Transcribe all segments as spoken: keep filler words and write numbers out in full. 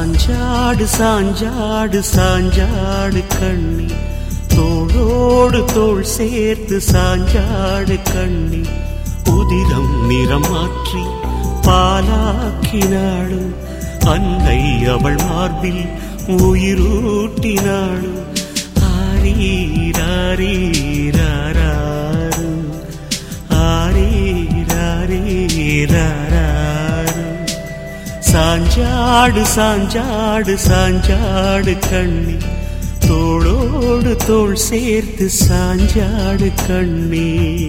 சாஞ்சாடு சாஞ்சாடு சாஞ்சாடு கண்ணி தோளோடு தோள் சேர்த்து சாஞ்சாடு கண்ணி உதிரம் நிறம் மாற்றி பாலாக்கினாளும் அன்னை அவள் மார்பில் உயிரூட்டினாளும் ஆரீராரீராராரு ஆரீராரீராராரு சாஞ்சாடு சாஞ்சாடு சாஞ்சாடு கண்ணி தோளோடு தோள் சேர்த்து சாஞ்சாடு கண்ணி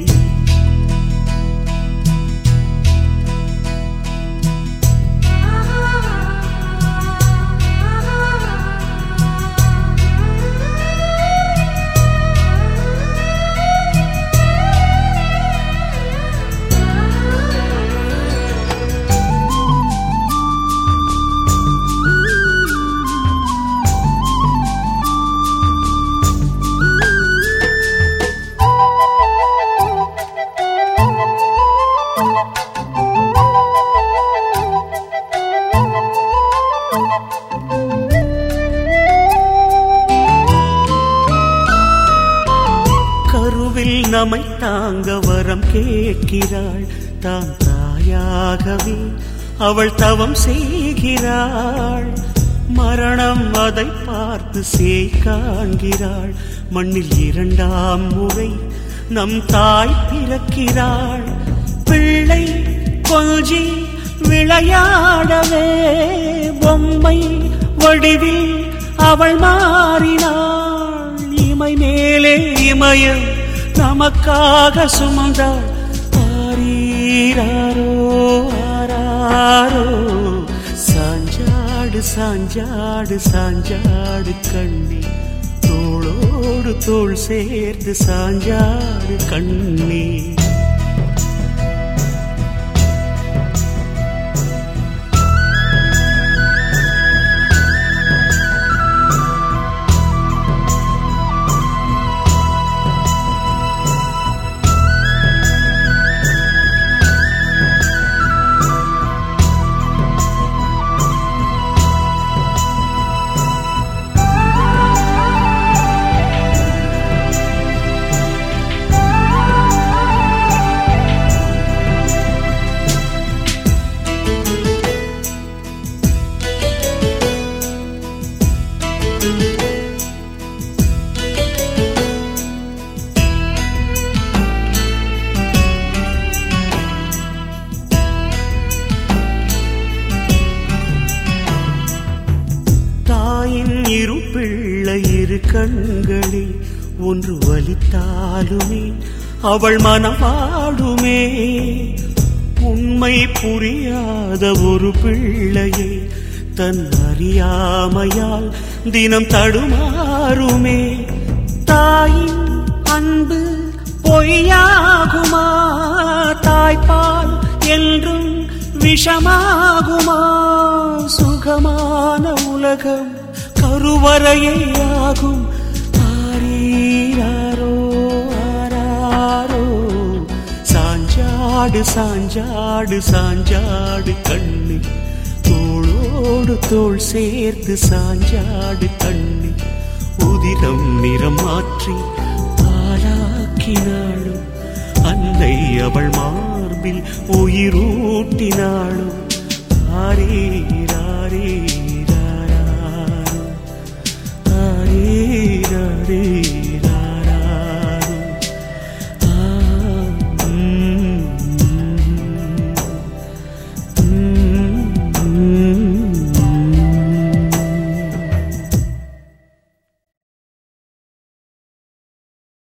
நம்மை தாங்க வரம் கேட்கிறாள் தான் தாயாகவே அவள் தவம் செய்கிறாள் மரணம் அதை பார்த்து சேய் காண்கிறாள் மண்ணில் இரண்டாம் முறை நம் தாய் பிறக்கிறாள் பிள்ளை கொஞ்சி விளையாடவே பொம்மை வடிவில் அவள் மாறினாள் இமை மேலே இமயம் நமக்காக சுமந்தாள் ஆரீராரோ ஆராரோ சாஞ்சாடு சாஞ்சாடு சாஞ்சாடு கண்ணி தோளோடு தோள் சேர்த்து சாஞ்சாடு கண்ணி இரு பிள்ளை இரு கண்களே ஒன்று வலித்தாலுமே அவள் மனவாடுமே உண்மை புரியாத ஒரு பிள்ளையே தன் அறியாமையால் தினம் தடுமாறுமே தாயின் அன்பு பொய்யாகுமா தாய்ப்பால் என்றும் விஷமாகுமா சுகமான உலகம் கருவறையே ஆகும் ஆரீராரோ ஆராரோ சாஞ்சாடு சாஞ்சாடு சாஞ்சாடு கண்ணி தோளோடு தோள் சேர்த்து சாஞ்சாடு கண்ணி உதிரம் நிறம் மாற்றி பாலாக்கினாளும் அன்னை அவள் மார்பில் உயிரூட்டினாளும் ஆரீராரீராரோ ஆரீராரீ